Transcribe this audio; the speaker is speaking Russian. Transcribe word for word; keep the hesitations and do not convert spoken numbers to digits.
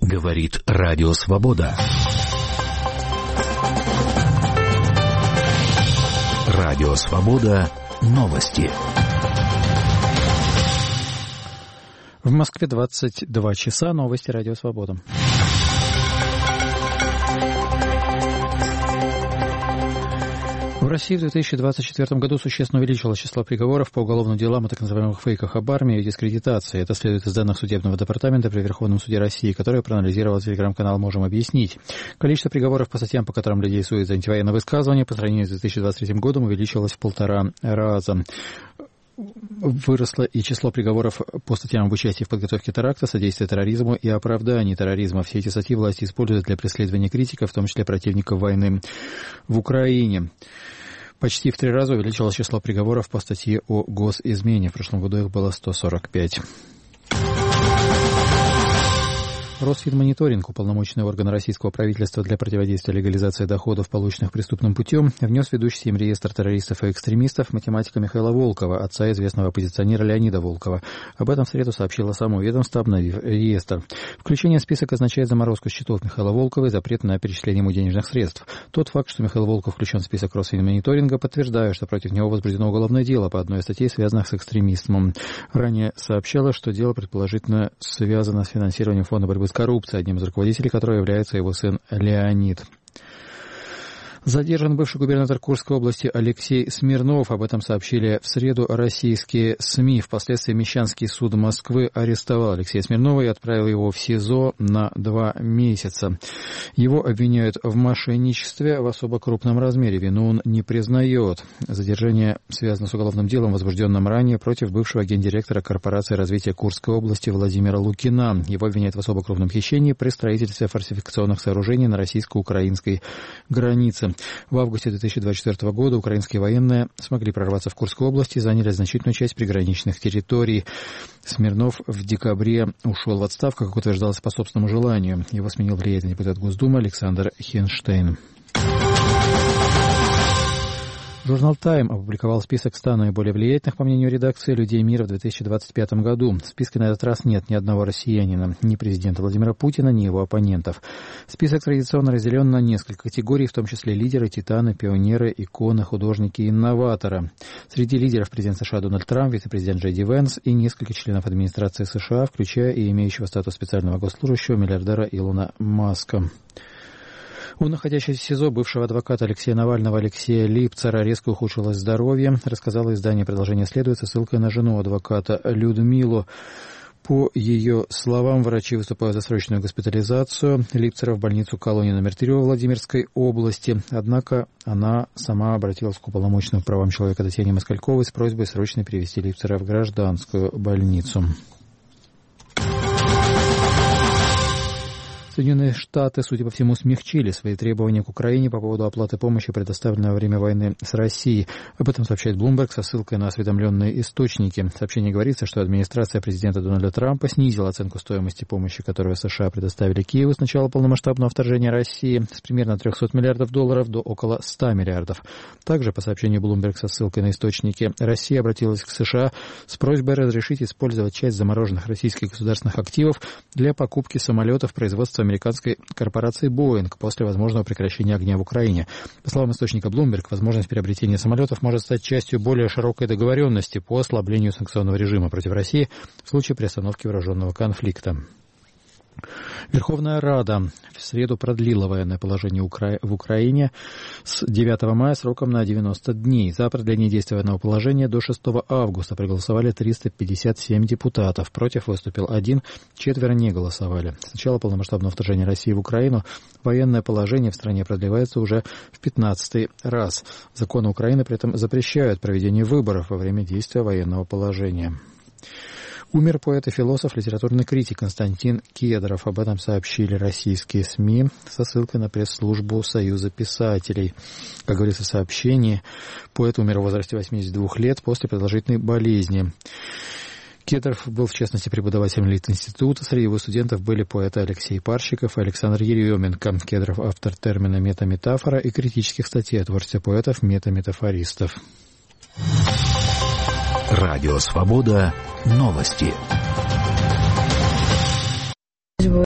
Говорит Радио Свобода. Радио Свобода. Новости. В Москве двадцать два часа. Новости Радио Свобода. В России в две тысячи двадцать четвёртом году существенно увеличилось число приговоров по уголовным делам о так называемых фейках об армии и дискредитации. Это следует из данных Судебного департамента при Верховном суде России, который проанализировал телеграм-канал «Можем объяснить». Количество приговоров по статьям, по которым людей судят за антивоенное высказывание, по сравнению с две тысячи двадцать третьим годом увеличилось в полтора раза. Выросло и число приговоров по статьям об участии в подготовке теракта, содействии терроризму и оправдании терроризма. Все эти статьи власти используют для преследования критиков, в том числе противников войны в Украине. Почти в три раза увеличилось число приговоров по статье о госизмене. В прошлом году их было сто сорок пять. Росфинмониторинг, уполномоченный орган российского правительства для противодействия легализации доходов, полученных преступным путем, внес ведущий им реестр террористов и экстремистов математика Михаила Волкова, отца известного оппозиционера Леонида Волкова. Об этом в среду сообщило само ведомство, обновив реестр. Включение в список означает заморозку счетов Михаила Волкова и запрет на перечисление ему денежных средств. Тот факт, что Михаил Волков включен в список Росфинмониторинга, подтверждает, что против него возбуждено уголовное дело по одной из статей, связанных с экстремизмом. Ранее сообщалось, что дело предположительно связано с финансированием фонда борьбы с коррупцией, одним из руководителей которого является его сын Леонид. Задержан бывший губернатор Курской области Алексей Смирнов. Об этом сообщили в среду российские СМИ. Впоследствии Мещанский суд Москвы арестовал Алексея Смирнова и отправил его в СИЗО на два месяца. Его обвиняют в мошенничестве в особо крупном размере. Вину он не признает. Задержание связано с уголовным делом, возбужденным ранее против бывшего гендиректора корпорации развития Курской области Владимира Лукина. Его обвиняют в особо крупном хищении при строительстве фортификационных сооружений на российско-украинской границе. В августе две тысячи двадцать четвёртого года украинские военные смогли прорваться в Курскую область и заняли значительную часть приграничных территорий. Смирнов в декабре ушел в отставку, как утверждалось, по собственному желанию. Его сменил влиятельный депутат Госдумы Александр Хенштейн. Журнал «Тайм» опубликовал список ста наиболее влиятельных, по мнению редакции, людей мира в две тысячи двадцать пятом году. В списке на этот раз нет ни одного россиянина, ни президента Владимира Путина, ни его оппонентов. Список традиционно разделен на несколько категорий, в том числе лидеры, титаны, пионеры, иконы, художники и инноваторы. Среди лидеров президент США Дональд Трамп, вице-президент Джей Ди Венс и несколько членов администрации США, включая и имеющего статус специального госслужащего миллиардера Илона Маска. У находящегося в СИЗО бывшего адвоката Алексея Навального Алексея Липцера резко ухудшилось здоровье, рассказало издание «Продолжение следует» со ссылкой на жену адвоката Людмилу. По ее словам, врачи выступают за срочную госпитализацию Липцера в больницу колонии номер три во Владимирской области. Однако она сама обратилась к уполномоченному по правам человека Татьяне Москальковой с просьбой срочно перевести Липцера в гражданскую больницу. Соединенные Штаты, судя по всему, смягчили свои требования к Украине по поводу оплаты помощи, предоставленной во время войны с Россией. Об этом сообщает Bloomberg со ссылкой на осведомленные источники. В сообщении говорится, что администрация президента Дональда Трампа снизила оценку стоимости помощи, которую США предоставили Киеву с начала полномасштабного вторжения России, с примерно трехсот миллиардов долларов до около ста миллиардов. Также, по сообщению Bloomberg со ссылкой на источники, Россия обратилась к США с просьбой разрешить использовать часть замороженных российских государственных активов для покупки самолетов производства американской корпорации Boeing после возможного прекращения огня в Украине. По словам источника Bloomberg, возможность приобретения самолетов может стать частью более широкой договоренности по ослаблению санкционного режима против России в случае приостановки вооруженного конфликта. Верховная Рада в среду продлила военное положение в Украине с девятого мая сроком на девяносто дней. За продление действия военного положения до шестого августа проголосовали триста пятьдесят семь депутатов. Против выступил один, четверо не голосовали. С начала полномасштабного вторжения России в Украину военное положение в стране продлевается уже в пятнадцатый раз. Законы Украины при этом запрещают проведение выборов во время действия военного положения. Умер поэт и философ, литературный критик Константин Кедров. Об этом сообщили российские СМИ со ссылкой на пресс-службу Союза писателей. Как говорится в сообщении, поэт умер в возрасте восьмидесяти двух лет после продолжительной болезни. Кедров был, в частности, преподавателем Литинститута. Среди его студентов были поэты Алексей Парщиков и Александр Еременко. Кедров — автор термина «метаметафора» и критических статей о творчестве поэтов метаметафористов. Радио Свобода. Новости.